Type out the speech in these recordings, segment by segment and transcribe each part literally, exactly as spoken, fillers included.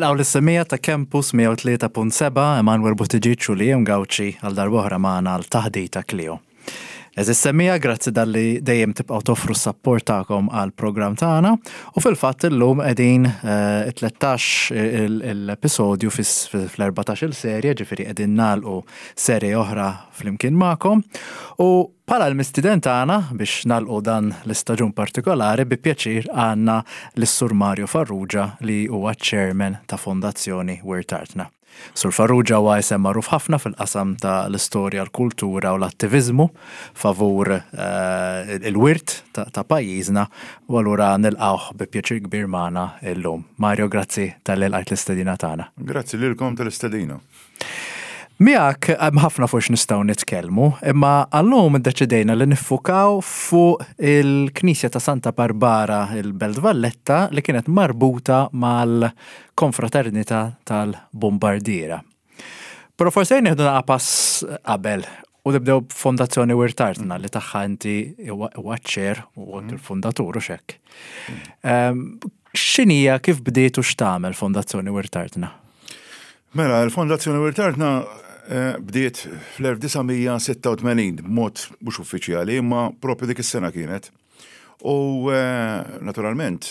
Nilqgħu l-issemija ta' Campus mija u tlieta punt seba' Emanuel Buttigieg u Liam Gawci għal darb'oħra magħna l-taħdita Clio. Eżis semmija grazzi dalli dejjem tibqgħu toffru s-sapport tagħkom għall-programm tagħna u fil-fatt illum qegħdin tlettax l-episodju fl-erbatax il-serje, ġifieri qegħdin nagħlqu serje oħra flimkien magħkom u bħala l-mistiden tagħna biex nagħlqu dan l-istaġun partikolari bi pjaċir għandna lis-Sur Mario Farrugia li huwa chairman ta' Fondazzjoni Wirt Artna. Sur Farrugia huwa isem magħruf ħafna fil-qasam ta' l-istorja, l-kultura u l-attiviżmu favur il-wirt ta' pajjiżna u allura nilqgħuh bi pjaċir kbir magħna llum. Mario, grazzi tal-ilqajt l-istedina tagħna. Grazzi lilkom tal-istedina. Miegħek hemm ħafna fuq nistgħu nitkellmu, imma għallum iddeċidejna li niffukaw fuq il-Knisja ta' Santa Barbara il-Belt Valletta li kienet marbuta mal-konfraternità tal-Bombardiera. Però forsi nieħdu pass qabel u nibdew b'Fondazzjoni Wirt Artna li tagħha inti huwa ċer u il-fundatur u x'hekk. X'inhija kif bdiet u x'tagħmel Fondazzjoni Wirt Artna? Mela, l-Fondazzjoni Wirt Artna bdiet fl-elf tisa' sitta u tmenin b'mod mhux uffiċjali, imma propju dik is-sena kienet. U naturalment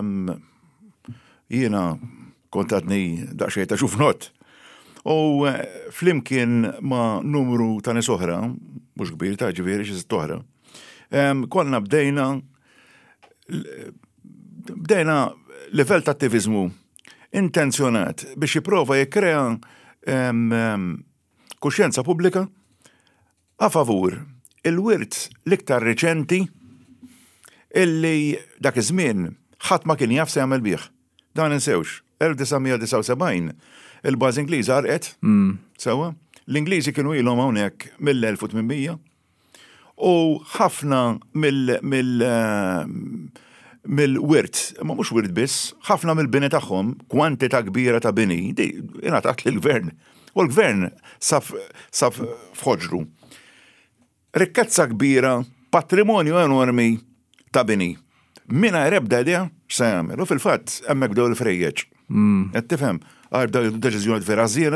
jiena kontatni daqsxejn ta' xufnot. U flimkien ma' numru ta' nies oħra, mhux kbir ta' ġifieri xi sitt oħra, konna bdejna bdejna livell ta' attiviżmu intenzjonat biex jipprova jikkrea kuxjenza pubblika a favur il-wirt l-iktar reċenti illi dak iż-żmien ħadd ma kien jaf se jagħmel bih. Dan insewx, elf tisa' disa' u sebgħin il-bażi Ingliż għarqet, sewwa, l-Ingliżi kienu ilhom hawnhekk mill-elf u tminmija u ħafna mill mill mill-wirt, ma mhux wirt biss, ħafna mill-bini tagħhom, kwantità kbira ta' bini, di ingħatat lill-gvern. U l-gvern saf saf f'ħoġru. Rikkezza kbira, patrimonju enormi ta' bini. Mina ebda idea x'se jagħmel. U fil-fatt hemmhekk bdew il-frejjeġ. Qed tifhem, għarbda deċiżjoni vera żiena.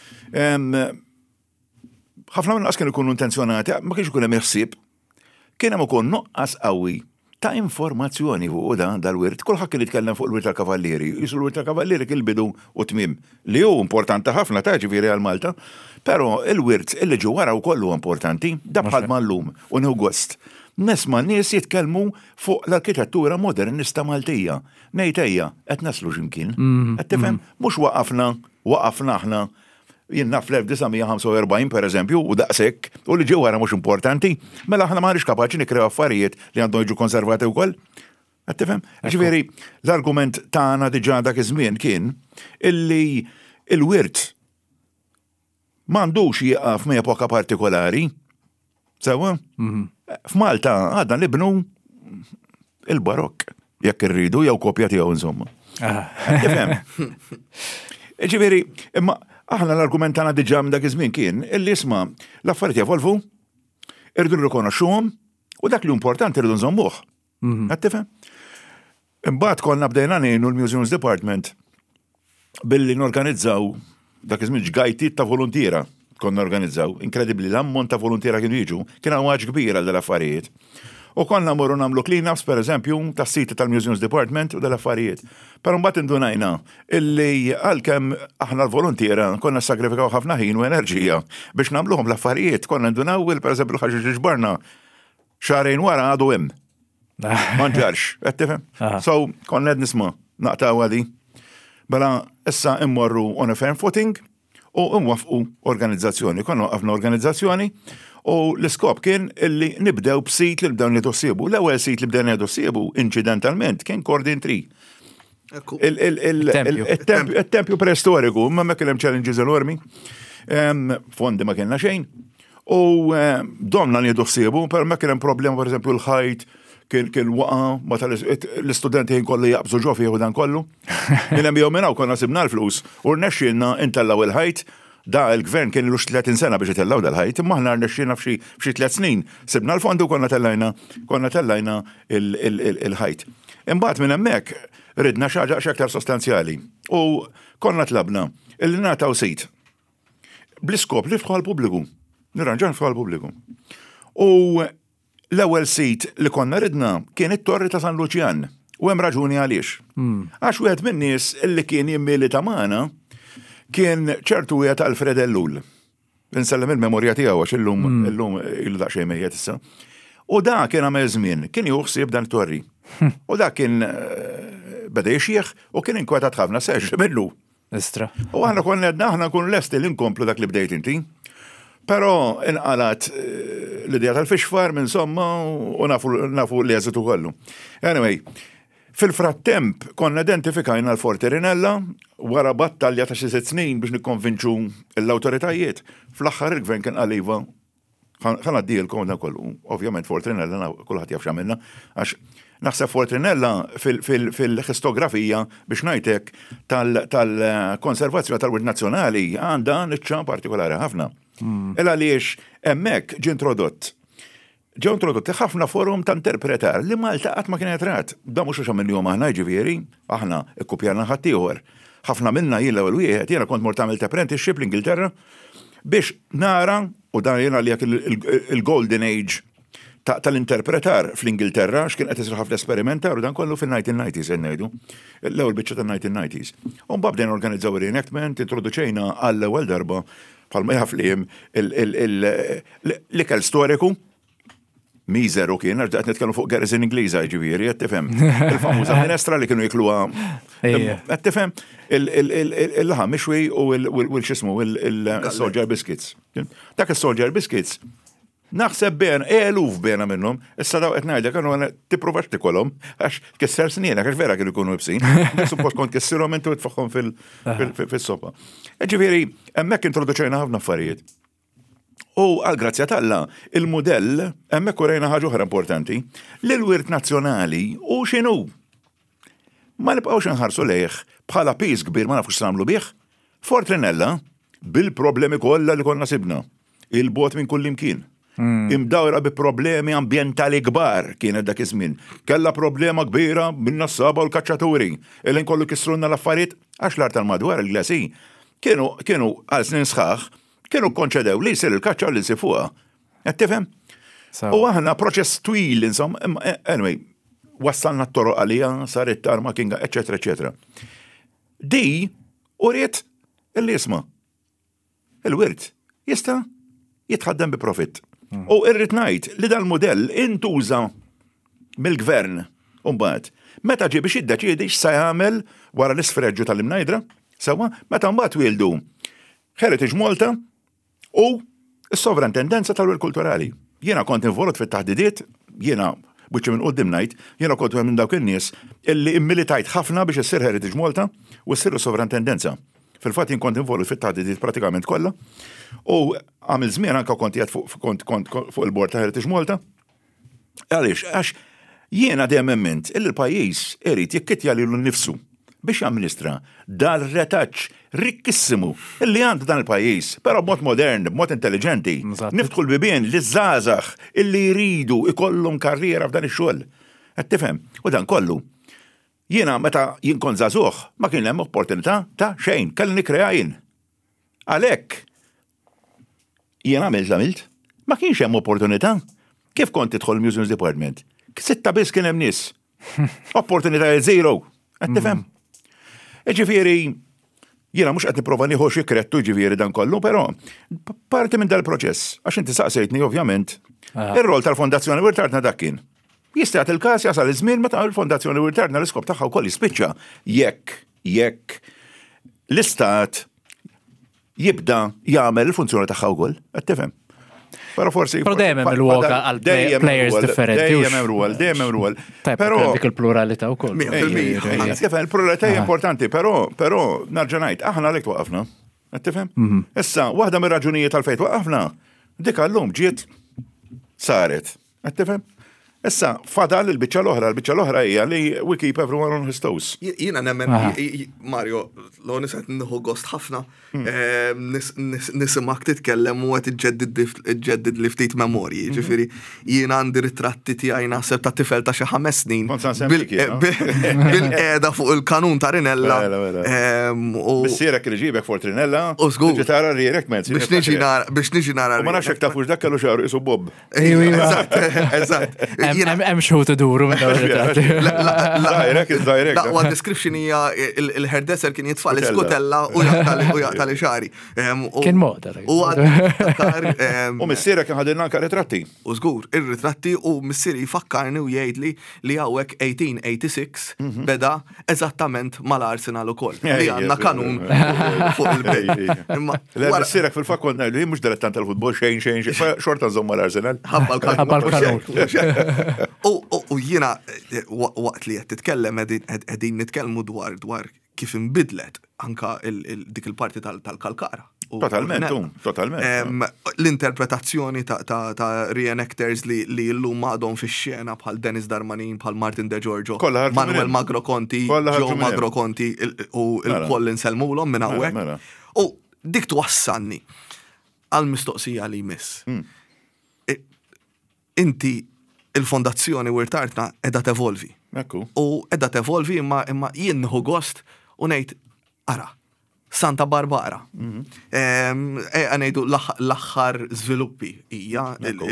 Ħafna minnhom kienu jkunu intenzjonati, ma kienx ikun hemm ħsieb. Kien hemm ukoll noqqas qawwi ta' informazzjoni fuq da dal-wirt, kulħadd kien jitkellem fuq il-wirt tal-kavallieri. Jisu l-wirt tal-kavallieri kien bidu u tmiem li hu importanti ħafna ta' ġifieri għal Malta, però il-wirt illi ġu wara wkoll huwa importanti, da bħal mallum u nieħu gost. Nisma' nies jitkellmu fuq l-arkitettura modernista Maltija. Ngħid ejja qed naslu x'imkien. Qed tifhem mhux waqafna waqafna aħna jien naf fl-elf tisa' ħamsa u erbgħin pereżempju u daqshekk u li ġew wara mhux importanti, mela aħna m'aħniex kapaċi nikkrew affarijiet li għandhom jiġu konservati wkoll. Qed tifhem? Ġifieri l-argument tagħna diġà dak iż-żmien kien illi il-wirt m'għandux jieqaf m'epoka partikolari. Sewwa? F'Malta għadna nibnu il-barokk jekk irridu jew kopja tiegħu insomma. Tifhem? Ġifieri, imma aħna l-argument tagħna diġà minn dak iż-żmien kien illi isma' l-affarijiet jevolvu, irridu nirrikonoxxuhom u dak li importanti irridu nżommuh. Qed tifhem? Imbagħad konna bdejna ngħinu l-Museums Department billi norganizzaw dak iż-żmien ġgajtiet ta' volontiera konna organizzaw. Inkredibbli l-ammont ta' volontiera kienu jiġu, kien hawn ħaġa kbira dal-affarijiet. U konna morru nagħmlu clean-ups pereżempju tas-siti tal-Museums Department u dal-affarijiet. Però mbagħad indunajna illi għalkemm aħna l-volontiera konna sagrifikaw ħafna ħin u enerġija biex nagħmluhom l-affarijiet, konna ndunaw pereżempju l-ħaġa li ġbarna xahrejn wara għadu hemm. Ma nġarx, qed tifhem? So konna qed nisma' naqtaw għadi. Bela issa immorru on a firm footing u imwafqu organizzazzjoni. Konna waqafna organizzazzjoni u l-iskop kien illi nibdew b'sit li bdew nitossibu. L-ewwel sit li bdew nitossibu incidentalment kien Cordon Tree. Il-tempju preistoriku, ma ma kien hemm challenges enormi. Fondi ma kienna xejn. U domna nitossibu, per ma kien hemm problema pereżempju l-ħajt kien kien waqa' ma l-istudenti kien kollu jaqbżu ġo fih u dan kollu. Minn hemm jew minn hawn konna sibna l-flus u rnexxielna intellaw il-ħajt da il-gvern kien ilux tletin sena biex itellaw dal-ħajt, imma aħna rnexxina f'xi f'xi tliet snin sibna l-fondu konna tellajna konna tellajna il-ħajt. Imbagħad minn hemmhekk ridna xi ħaġa aktar sostanzjali u konna tlabna illi nagħtaw sit bl-iskop li ftħu għall-pubbliku. Nirranġan ftħu għall-pubbliku. U l-ewwel sit li konna ridna kien it-Torri ta' San Luċjan. U hemm raġuni għaliex. Għax wieħed min-nies illi kien jimmili ta' magħna kien ċertu wieħed Alfred Ellul. Insellem il-memorja tiegħu għax illum illum il-daqsxejn mejjed issa. U da kien għamel żmien, kien juħsib dan Torri. U da kien beda jxieħ u kien inkwetat ħafna seġ minnu. Istra. U aħna konna għedna aħna nkunu lesti li nkomplu dak li bdejt inti. Però inqalat l-idea tal-fixfar minn somma u nafu l-eżitu kollu. Anyway, fil-frattemp konna identifikajna l-Forti Rinella wara battalja ta' xi sitt snin biex nikkonvinċu l-awtoritajiet. Fl-aħħar il-gvern kien qaliva ħan għaddilkom dan kollu. Ovvjament Forti Rinella kulħadd jaf x'għamilna għax naħseb Forti Rinella fil-histografija biex ngħidlek tal-konservazzjoni tal-wirt nazzjonali għandha niċċa partikolari ħafna. Illa għaliex hemmhekk ġie introdott ġew introdotti ħafna forum ta' interpretar li Malta qatt ma kienet rat. Da mhux għax minnhom aħna jiġifieri, aħna ikkupjana ħadd ieħor. Ħafna minna jien l-ewwel wieħed jiena kont mort tagħmel apprenticeship l-Ingilterra biex nara u dan jiena li il-golden age tal-interpretar fl-Ingilterra x'kien qed isir ħafna esperimentar u dan kollu fin-nineteen nineties qed ngħidu. L-ewwel biċċa tan-nineteen nineties. U mbagħad bdejna organizzaw reenactment, introduċejna għall-ewwel darba bħalma jaflihom l-ikel storiku miżeru kien, għax qed nitkellmu fuq Garrison Ingliża jiġifieri, qed tifhem. Il-famuża minestra li kienu jikluha. Qed tifhem il-laħam mixwi u l-x'ismu il-soldier biscuits. Dak is-soldier biscuits naħseb bejn eluf bejna minnhom, issa daw qed ngħidlek għandu tipprovax tikolhom għax kisser snienek għax vera kienu jkunu ibsin. Suppost kont kissirhom intu tfaħħom fis-sopa. Ġifieri hemmhekk introduċejna ħafna affarijiet. U għal-grazzja talla, il-modell, hemmhekk urejna ħaġa oħra importanti, l-wirt nazzjonali u x'inhu. Ma nibqgħux inħarsu lejh bħala piż kbir ma nafux nagħmlu bih. Forti Rinella bil-problemi kollha li konna sibna. Il-bot minn kull imkien. Imdawra bi problemi ambjentali kbar kienet dak iż-żmien. Kellha problema kbira bin-nassaba u l-kaċċaturi. Illi nkollu kissrunna l-affarijiet għax l-art tal-madwar il-glasi kienu kienu għal snin sħaħ kienu konċedew li jsir il-kaċċa li jsir fuqha. Qed tifhem? U aħna proċess twil insomma, anyway, wassalna t-toroq għalija, saret tarma kinga, eċetera, eċetera. Di uriet illi jisma. Il-wirt jista' jitħaddem bi profitt. U irrid ngħid li dal-modell intuża mill-gvern mbagħad. Meta ġie biex jiddeċiedi x'se jagħmel wara l-isfreġġu tal-imnajdra, sewwa meta mbagħad wieldu Heritage Malta u s-sovrantendenza tal-wirt kulturali. Jiena kont involut fit-taħdidiet, jiena biċċi minn qudiem ngħid, jiena kont minn dawk in-nies illi immilitajt ħafna biex issir Heritage Malta u ssir sovrantendenza. Fil-fatt jien kont involut fit-taħdidiet pratikament kollha u għamil żmien anke kont qiegħed fuq il-bord ta' Heritage Malta. Għaliex għax jiena dejjem emment illi l-pajjiż irid jikkittja lilu nnifsu biex jamministra dal-retaċ rikkissimu illi għandu dan il-pajjiż, però b'mod modern, b'mod intelligenti, niftħu l-bibien li żgħażagħ illi jridu ikollhom karriera f'dan ix-xogħol. Qed tifhem? U dan kollu. Jiena meta jien kont żagħżugħ ma kien hemm opportunità ta' xejn, kelli nikkrea jien. Għalhekk jien għamilt għamilt, ma kienx hemm opportunità. Kif kont tidħol Museums Department? Sitta biss kien hemm nies. Opportunità zero. Qed tifhem? Ġifieri, jiena mhux qed nipprova nieħu xi krettu ġifieri dan kollu, però parti minn dal-proċess, għax inti saqsejtni ovvjament, ir-rol tal-Fondazzjoni Wirtartna dak kien. Jista' il-każ jasal iż-żmien meta l-Fondazzjoni Wirtartna l-iskop tagħha wkoll jispiċċa jekk jekk l-istat jibda jagħmel il-funzjoni tagħha wkoll, qed tifhem. Però forsi. Però dejjem hemm il-woga għal players differenti. Dejjem hemm rwol, dejjem hemm rwol. Però dik il-pluralità wkoll. Il-pluralità hija importanti, però però narġa' ngħid aħna lek waqafna. Qed tifhem? Issa waħda mir-raġunijiet tal-fejn waqafna dik għallum ġiet saret. Qed tifhem? Issa, fadal il-bicċa l-oħra, il-bicċa l-oħra hija li we keep everyone on his toes. Jiena nemmen, Mario, l-onis nħu gost ħafna, nisimak titkellem u għet iġġeddid li ftit memorji, ġifiri, jiena għandi ritratti tiegħi naħseb ta' tifel ta' xi ħames snin. Bil-qeda fuq il-kanun ta' Rinella. Bissierek li ġibek fuq Rinella. U żgur. Ġitara rirek mezzi. Biex niġi nara. U ma nafx hekk tafux dak kellu xahar isu Bob. Eżatt, eżatt. Hemm xogħol tiduru minn dawn ir-ritratti. Direct, direct. Laqwa description hija il-hairdresser kien jitfa' l-iskutella u jaqta' li xari. Kien moda. U U missiera kien ħadilna anke ritratti. U żgur, ir-ritratti u missieri jfakkarni u jgħidli li hawnhekk eighteen eighty-six beda eżattament mal-Arsenal ukoll. Li għandna kanun fuq il-bejt. Missierek fil-fatt kont ngħidu mhux dilettant tal-futbol xejn xejn xorta nżomm mal-Arsenal. Ħabba l-kanun. U jiena waqt li qed titkellem qegħdin nitkellmu dwar dwar kif inbidlet anka dik il-parti tal-Kalkara. Totalment, totalment. L-interpretazzjoni ta' reenactors li llum għadhom fix-xena bħal Dennis Darmanin, bħal Martin De Giorgio, Manuel Magro Conti, Joe Magro Conti u l-koll insellmulhom minn hawnhekk. U dik twassalni għall-mistoqsija li jmiss. Inti il-fondazzjoni Wirtartna edha tevolvi. U edha tevolvi imma jien nħu gost u ngħid ara, Santa Barbara. Għanejdu l-aħħar żviluppi hija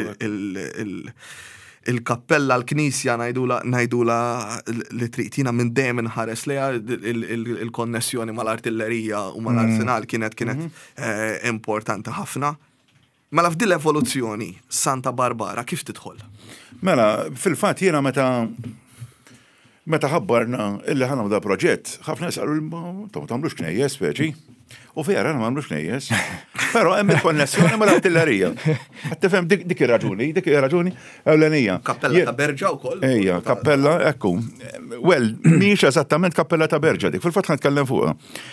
il-kappella l-knisja ngħidula li triqtina minn dejjem inħares leha il-konnessjoni mal-artillerija u mal-arsenal kienet kienet importanti ħafna. Mela f'din l-evoluzzjoni Santa Barbara kif tidħol? Mela, fil-fatt jiena meta meta ħabbarna illi ħana da proġett, ħafna jisqalu ma tagħmlux knejjes speċi. U vera ma nagħmlux knejjes. Però hemm il-konnessjoni mal-artillerija. Qed tifhem dik ir-raġuni, dik ir-raġuni ewlenija. Kappella ta' Berġa wkoll? Ejja, kappella ekku. Well, mhix eżattament kappella ta' Berġa dik, fil-fatt ħanitkellem fuqha.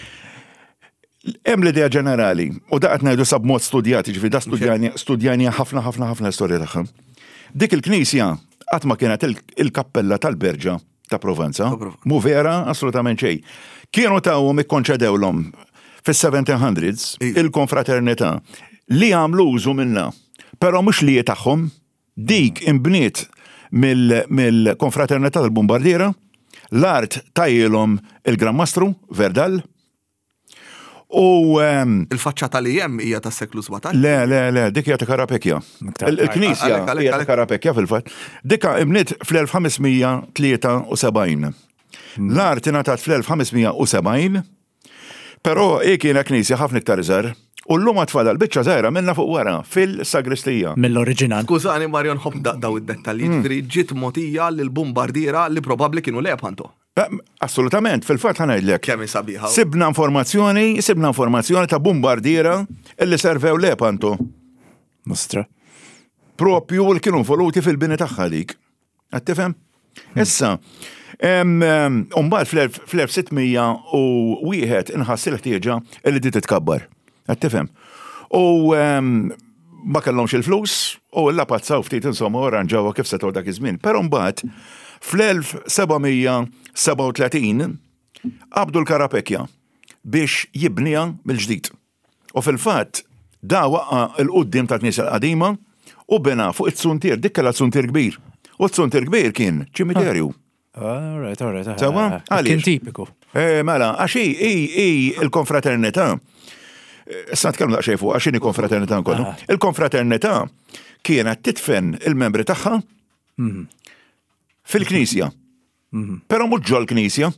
Hemm l-idea ġenerali, u da qed ngħidu sab mod studjati, ġifi da studjani ħafna ħafna ħafna storja tagħha. Dik il-knisja qatt ma kienet il-kappella tal-Berġa ta' Provanza, mu vera assolutament xejn. Kienu tawhom ikkonċedewlhom fis-seventeen hundreds il-konfraternità li għamlu użu minnha, però mhux li tagħhom dik imbniet mill-konfraternità tal-Bombardiera, l-art tajjilhom il-Gran Mastru Verdal. U il-faċċata li hemm hija tas-seklu sebgħetax? Le, le, le, dik hija ta' Karapekja. Il-Knisja hija ta' Karapekja fil-fatt. Dikha imniet fl-elf ħamesmija tlieta u sebgħin. L-art ingħatat fl-elf ħamesmija sebgħin, però hi kienet knisja ħafna iktar iżgħar. U llum tfadal biċċa żgħira minnha fuq wara fil-sagristija. Mill-oriġinal. Skużani Marion ħobb daw id-dettalji, ġifieri ġiet mogħtija lil Bombardiera li probabbli kienu Lepanto. Assolutament, fil-fatt ħanajdlek. Kemm sabiħa. Sibna informazzjoni, sibna informazzjoni ta' Bombardiera illi servew Lepanto. Mostra. Propju li kienu voluti fil-bini tagħha dik. Qed tifhem? Issa, mbagħad fl-elf sittmija u wieħed inħass il-ħtieġa illi di titkabbar. Qed tifhem? U ma kellhomx il-flus u l-lapazzaw ftit insomma oranġawha kif setgħu dak iż-żmien. Però mbagħad fl-elf sebgħimija seba' u tletin qabdu l-Karapekja biex jibnija mill-ġdid. U fil-fatt da waqqa l-qudiem tal-Knisja l-qadima u bena fuq it-tsuntier, dik kellha tsuntier kbir. U t-tsuntier kbir kien ċimiterju. All right, all right. Sewa? Kien tipiku. Eh, mela, għax hi il-konfraternità. Issa nitkellmu daqsxejn fuq għax inhi konfraternità nkollu. Il-konfraternità kienet titfen il-membri tagħha fil-Knisja. Però mhux ġol knisja.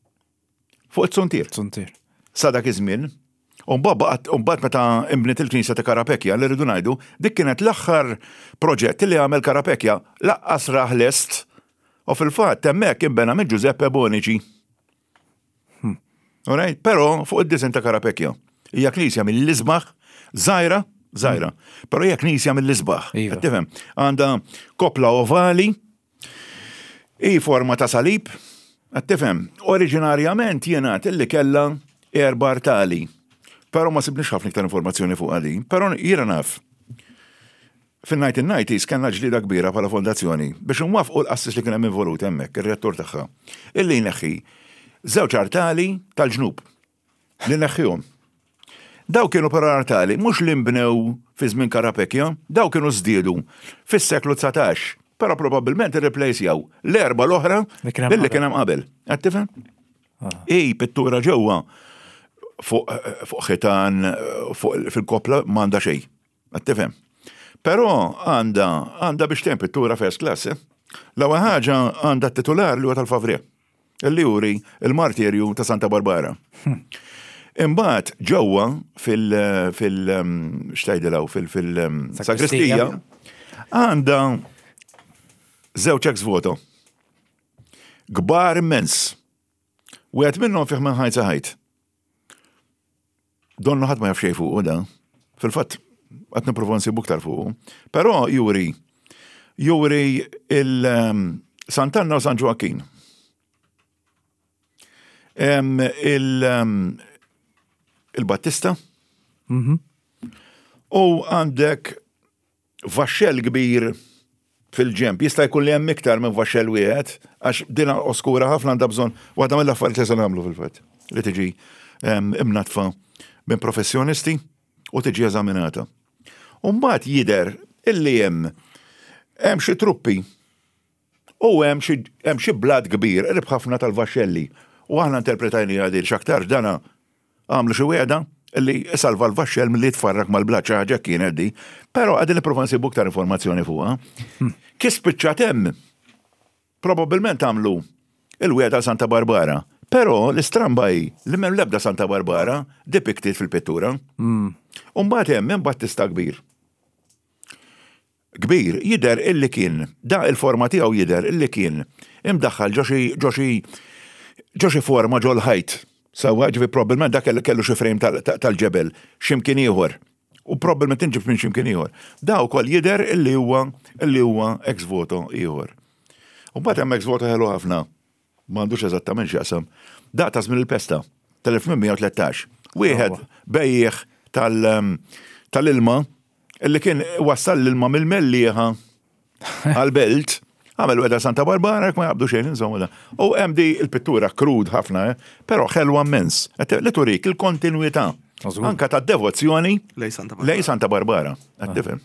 Fuq it-tsuntier. Tsuntier. Sa dak iż-żmien. U mbagħad meta imbniet il-Knisja ta' Karapekja li rridu ngħidu, dik kienet l-aħħar proġett li għamel Karapekja laqqas raħ lest u fil-fatt hemmhekk inbena minn Giuseppe Bonici. Alright, però fuq id-disinn ta' Karapekja. Hija knisja mill-Isbaħ, żgħira, żgħira. Però hija knisja mill-Isbaħ. Qed tifhem? Għandha kopla ovali, i forma ta' salib, qed tifhem? Oriġinarjament jingħad illi kellha erba' artali. Però ma sibniex ħafna iktar informazzjoni fuq għali. Però jiena naf. Fin-nineteen nineties kellna ġlida kbira bħala fondazzjoni biex nwafqu l-qassis li kien hemm involut hemmhekk, ir-rettur tagħha. Illi jneħħi żewġ artali tal-ġnub li neħħihom. Daw kienu però artali mhux li nbnew fi żmien Karapekja, daw kienu żdiedu fis-seklu tsatax, però probabbilment irreplacjaw l-erba' l-oħra billi kien hemm qabel. Qed tifhem? Ej, pittura ġewwa fuq ħitan fil-kopla m'għandha xejn. Qed tifhem? Però għandha għandha biex tem pittura first class. L-ewwel ħaġa għandha t-titular li huwa tal-Favre, illi juri il-martirju ta' Santa Barbara. Imbagħad ġewwa fil fil x'tgħidilha fil-sakristija għandha żewġ ex voto. Kbar immens. Wieħed minnhom fih minn ħajt sa ħajt. Donnu ħadd ma jaf xejn fuq da. Fil-fatt qed nipprova nsibu aktar fuq. Però juri juri il-Sant'Anna u San Joaquin. Il-Battista. U għandek vaxxell kbir fil-ġemp. Jista' jkun li hemm iktar minn vaxxell wieħed għax dina oskura ħafna għandha bżonn waħda mill-affarijiet li se nagħmlu fil-fatt. Li tiġi imnatfa minn professjonisti u tiġi eżaminata. U mbagħad jidher illi hemm hemm xi truppi u hemm xi hemm xi blad kbir qrib ħafna tal-vaxxelli. U aħna interpretajni għadi x'aktar dana għamlu xi wiegħda illi salva l-vaxxell milli tfarrak mal-blad xi ħaġa kienet di, però għadin nipprova nsibu aktar informazzjoni fuqha. Kif spiċċat hemm probabbilment għamlu il-wiegħda Santa Barbara. Però l-istramba hi li m'hemm l-ebda Santa Barbara depicted fil-pittura. U mbagħad hemm hemm Battista kbir. Kbir jidher illi kien, da il-forma tiegħu jidher illi kien imdaħħal ġo xi ġo xi ġo xi forma ġo l-ħajt. Sewwa ġifi probabbilment dak kellu xi frame tal-ġebel x'imkien ieħor. U probabbilment inġib minn x'imkien ieħor. Da wkoll jidher illi huwa illi huwa ex voto ieħor. U mbagħad hemm ex voto ħelu ħafna. M'għandux eżattament x'jaqsam. Daqta żmien il-pesta tal-elf mija tlettax. Wieħed bejjeħ tal-ilma illi kien wassal l-ilma mill-mellieħa għal-belt, għamel weda Santa Barbara, ma jabdu xejn insomma da. U hemm di l-pittura krud ħafna, però ħelwa immens. Li turik il-kontinwità anka tad-devozzjoni lej Santa Barbara. Qed tifhem?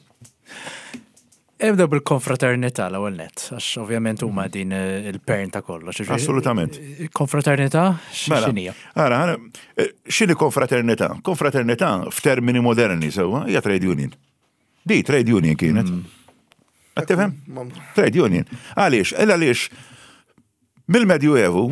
Ebda bil-konfraternità l-ewwel nett, għax ovvjament huma din il-pern ta' kollox. Assolutament. Konfraternità x'inhija? Ara, x'inhi konfraternità? Konfraternità f'termini moderni sewwa hija trade union. Di trade union kienet. Qed tifhem? Trade union. Għaliex, illa għaliex mill-Medjuevu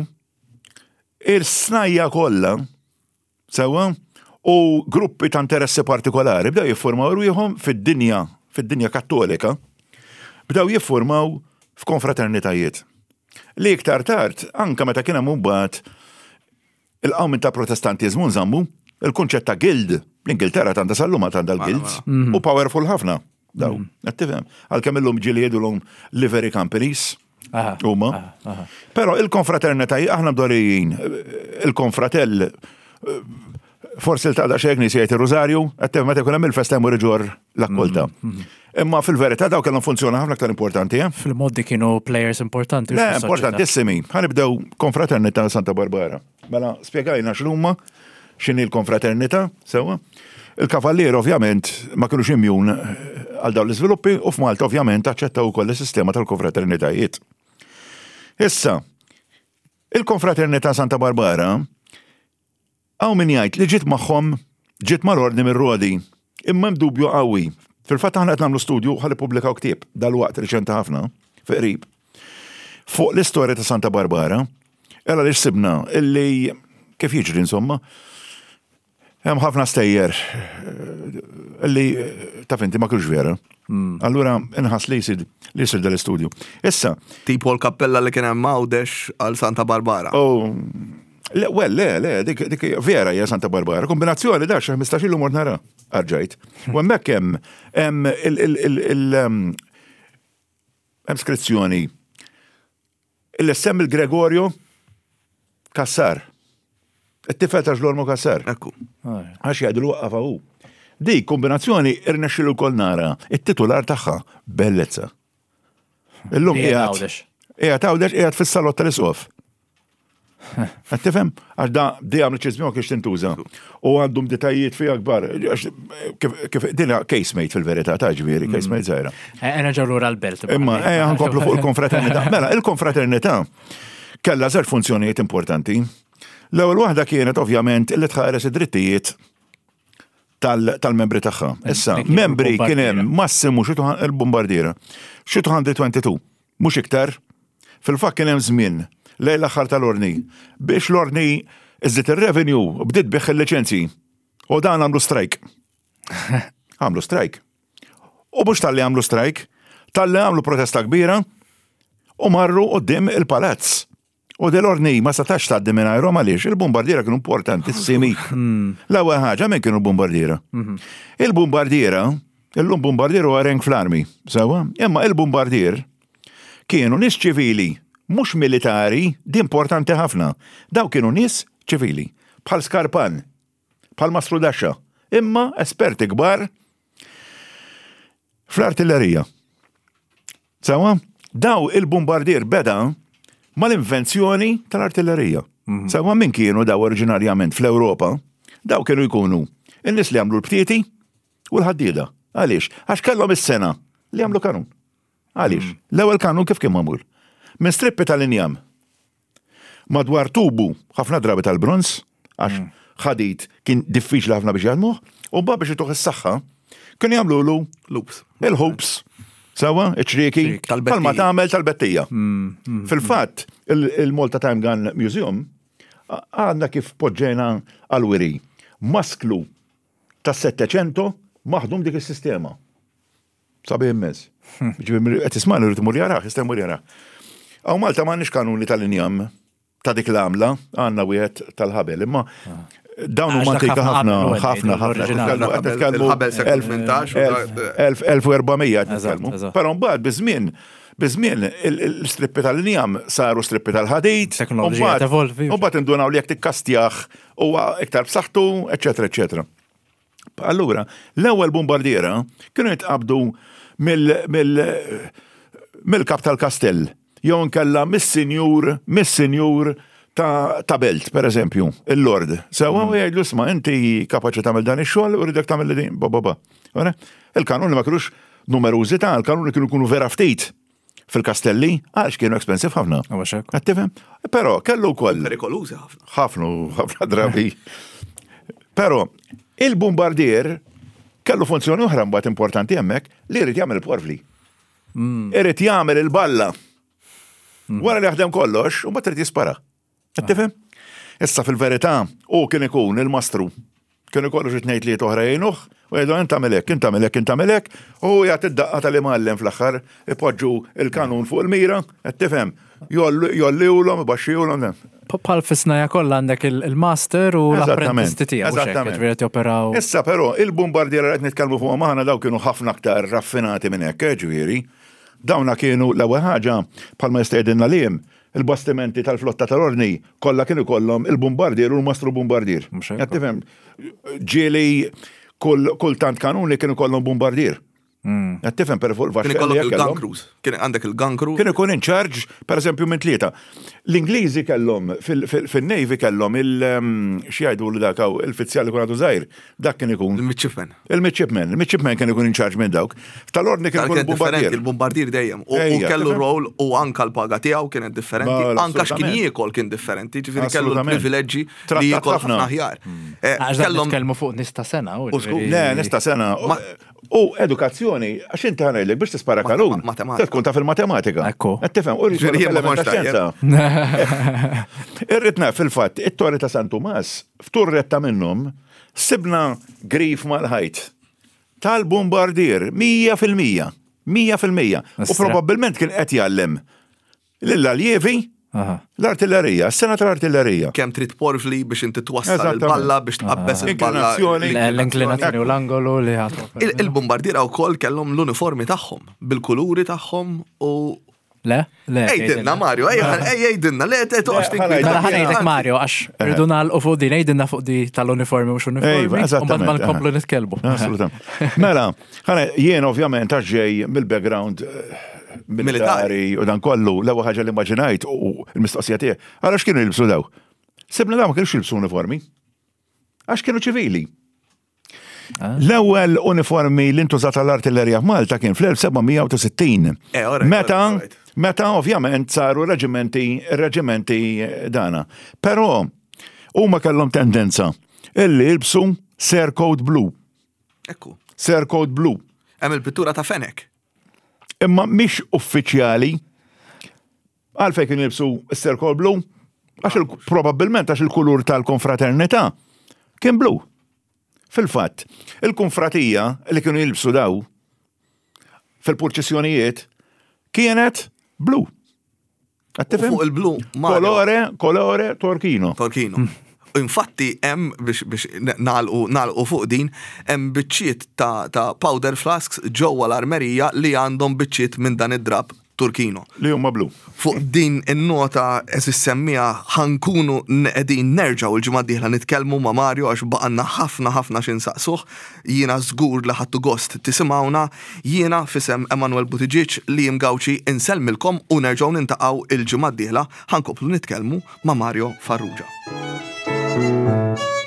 il-snajja kollha sewwa u gruppi ta' interessi partikolari bdew jiffurmaw rwieħhom fid-dinja fid-dinja kattolika bdew jiffurmaw f'konfraternitajiet. Li iktar tard, anke meta kien hemm mbagħad il-qawmin ta' protestantizmu nżammu, il-kunċett ta' guild, l-Ingilterra tanda salluma tanda l-guilds, u powerful ħafna daw. Qed tifhem. Għalkemm illum ġieli jgħidulhom livery companies. Huma. Però il-konfraternitajiet aħna bdorijin, il-konfratell forsi l-taqda xegni sejt il-Rosario, għattem meta kun hemm il-festa jmur iġor l-akkolta. Imma fil-verità daw kellhom funzjona ħafna aktar importanti. Fil-moddi kienu players importanti. Le, importantissimi. Ħanibdew konfraternità Santa Barbara. Mela spjegajna x'huma x'inhi l-konfraternità, sewwa. Il-kavallier ovvjament ma kinux imjun għal dawn l-iżviluppi u f'Malta ovvjament aċċettaw ukoll is-sistema tal-konfraternitajiet. Issa, il-konfraternità Santa Barbara għaw min jgħid li ġiet magħhom ġiet mal-ordni mir-rodi, imma dubju qawwi. Fil-fatt aħna qed nagħmlu studju ħalli pubblikaw ktieb dal-waqt riċenti ħafna fi qrib fuq l-istorja ta' Santa Barbara, ella li xsibna illi kif jiġri insomma hemm ħafna stejjer illi taf inti ma kienx vera. Allura inħass li jsid li jsid dal-istudju. Issa tipo l-kappella li kien hemm Mawdex għal Santa Barbara. Oh, Le, well, le, le, dik, dik vera hija Santa Barbara. Kombinazzjoni da xi ħmistax ilu mort nara. Arġajt. U hemmhekk hemm hemm il hemm skrizzjoni. Il-sem il-Gregorio Kassar. It-tifel ta' Xlormo Kassar. Ekku. Għax jgħidu waqafa hu. Dik kombinazzjoni irnexxilu wkoll nara it-titular tagħha bellezza. Illum qiegħed qiegħed hawnhekk qiegħed fis-salott tal-isqof. Qed tifhem? Għax da di għamlet ċiżmiegħu kiex tintuża. U għandhom detajjiet fiha kbar. Kif dinha casemate fil-verità ta' ġifieri, casemate żgħira. Ena ġew lura l-belt. Imma ejja nkomplu fuq il-konfraternità. Mela, il-konfraternità kellha żewġ funzjonijiet importanti. L-ewwel waħda kienet ovvjament li tħares id-drittijiet tal-membri tagħha. Issa, membri kien hemm massimu xi il-bombardiera. Xi two twenty-two, mhux iktar. Fil-fatt kien hemm żmien lejn l-aħħar tal-Orni biex l-Orni iżid ir-revenue bdiet bih il-liċenzji. U dan għamlu strike. Għamlu strike. U mhux tal-li għamlu strike, tal-li għamlu protesta kbira u marru qudiem il-palazz. U del-Orni ma setax tgħaddi mingħajrhom għaliex il-bombardiera kienu importantissimi. L-ewwel ħaġa min kienu l-bombardiera. Il-bombardiera, illum bombardier huwa rank fl-army, sewwa, imma il-bombardier kienu nies ċivili, mhux militari, di importanti ħafna. Daw kienu nies ċivili, bħal Skarpan, bħal Mastru Daxxa, imma esperti kbar fl-artillerija. Sewwa, daw il-bombardier beda mal-invenzjoni tal-artillerija. Sewwa min kienu daw oriġinarjament fl-Ewropa, daw kienu jkunu in-nies li għamlu l-btieti u l-ħaddieda. Għaliex? Għax kellhom is-sena li għamlu kanun. Għaliex? L-ewwel kanun kif kien magħmul. Min strippi tal-injam. Madwar tubu ħafna drabi tal-bronz, għax ħadit kien diffiċli ħafna biex jagħmluh, u mbagħad biex ituħ is-saħħa kien jagħmlulu loops. Il-hoops. Sewwa, iċrieki bħalma tagħmel tal-bettija. Fil-fatt, il-Malta Time Gun Museum għandna kif poġġejna għal-wiri. Masklu tas-Settecento maħdum dik is-sistema. Sabi immens. Qed tismani rrid imur jarah, jista' jmur jarah. Aw Malta m'għandniex kanuni tal-injam ta' dik l-għamla, għandna wieħed tal-ħabel, imma dawn huma antika ħafna, ħafna, ħafna. Il-ħabel sekol tmintax elf u erba'mija titkellmu. Però mbagħad biżmien Bizmien, il-strippi tal-injam saru strippi tal-ħadid, u bat indunaw li jek tikkastjaħ u iktar b'saħħtu, eccetera, eccetera. Allura, l-ewwel bombardiera kienu jitqabdu mill-kap tal-kastell, jew nkella mis-sinjur, mis-sinjur ta' belt, per eżempju, il-lord. Sewa u jgħidlu sma' inti kapaċi tagħmel dan ix-xogħol u ridek tagħmel din, bababa. Il-kanuni ma kinux numerużi ta' il-kanuni kienu jkunu vera ftit fil-kastelli, għax kienu expensive ħafna. Għattifem? Pero, kellu wkoll. Perikolużi ħafna. ħafna, ħafna drabi. Pero, il-bombardier kellu funzjoni oħra mbagħad importanti hemmhekk li jrid jagħmel il-porvli. Irid jagħmel il-balla. Wara li jaħdem kollox, u mbagħad irid jispara. Għattifem? Issa fil-verità, u kien ikun il-mastru. Kien ikollu xi tnejn tliet oħra jgħinuh, u jgħidu inta melek, inta melek, inta melek, u jgħat id-daqqa tal-imallem fl-axħar, ipoġġu il-kanun fuq il-mira, qed tifhem, jolliwlhom, ibaxxiwlhom. Bħal fisnaja kollha għandek il-master u l-apprentisti tiegħu. Issa però il-bombardiera qed nitkellmu fuq maħna daw kienu ħafna aktar raffinati minn hekk, ġifieri. Dawna kienu l-ewwel ħaġa bħalma jistgħidilna liem il-bastimenti tal-flotta tal-Orni kollha kienu kollhom il-bombardier u l-mastru bombardier. Qed tifhem, ġieli kultant kanuni kienu kollhom bombardier. Qed tifhem per fuq il-vaxxel. Kien ikollok il-gun crews. Kien għandek il-gun crew. Kien ikun in charge, pereżempju minn tlieta. L-Ingliżi kellhom fin-Navy kellhom il-xi jgħidu dak il-fizzjali kun għadu żgħir. Dak kien ikun. Il-midshipman. Il-midshipman, il-midshipman kien ikun in charge minn dawk. Tal-Orni kien ikun bombardier. Il-bombardier dejjem. U kellu rol u anka l-paga tiegħu kienet differenti, anka x'kien jiekol kien differenti, ġifieri kellu l-privileġġi li jiekol ħafna aħjar. Kellhom kellmu fuq nista' sena. Le, nista' sena. U edukazzjoni, għax inti ħanajlek biex tispara kanun. Se tkun ta' fil-matematika. Ekku. Qed tifhem, u xjenza. Irrid naf fil-fatt, it-Torri ta' San Tumas, f'turretta minnhom, sibna grif mal-ħajt tal-bombardier mija fil-mija. Mija fil-mija. U probabbilment kien qed jgħallem lill-allievi l-artillerija, s-sena tal-artillerija. Kemm trid porfli biex inti twassal il-balla biex tqabbes il-balla. L-inklinazzjoni u l-angolu li ħadd. Il-bombardiera wkoll kellhom l-uniformi tagħhom, bil-kuluri tagħhom u Le? Le. Ejdinna, Mario, ejdinna, le, toqx Mela ħanajdek Mario, għax rridu nagħlqu fuq din, ejdinna fuq di tal-uniformi mhux uniformi, u mbagħad ma nkomplu nitkellmu. Assolutament. Mela, ħana jien ovvjament għax ġej mill-background militari u dan kollu, l-ewwel ħaġa li immaġinajt u l-mistoqsija tiegħek, ara x'kienu jilbsu daw? Sibna daw ma kienux jilbsu uniformi. Għax kienu ċivili. L-ewwel uniformi li ntużat tal-artillerija f'Malta kien fl-elf sebgħmija u sittin. Meta Meta ovvjament saru reġimenti, reġimenti dana. Però huma kellhom tendenza illi jilbsu Sercoat Blue. Ekku. Sercoat Blue. Hemm il-pittura ta' Fenek. Imma mhix uffiċjali għalfejn kien jilbsu Sercoat Blue għax probabbilment għax il-kulur tal-konfraternità kien blu. Fil-fatt, il-konfratija li kienu jilbsu daw fil-purċissjonijiet kienet blu. Għattifem? Fuq il-blu. Kolore, kolore Torkino. Torkino. Infatti, hemm biex biex nagħlqu fuq din, hemm biċċiet ta' ta' powder flasks ġewwa l-armerija li għandhom biċċiet minn dan id-drab Turkino. Li huma blu. Fuq din in-nota eżis semmija ħankunu qegħdin nerġgħu l-ġimgħa d-dieħla nitkellmu ma' Mario għax baqanna ħafna ħafna xi nsaqsuh. Jiena żgur li ħadtu gost tisimgħuna, jiena fisem Emanuel Buttigieg li Mgawċi insellmilkom u nerġgħu nintaqgħu il-ġimgħa d-dieħla ħankomplu nitkellmu ma' Mario Farrugia.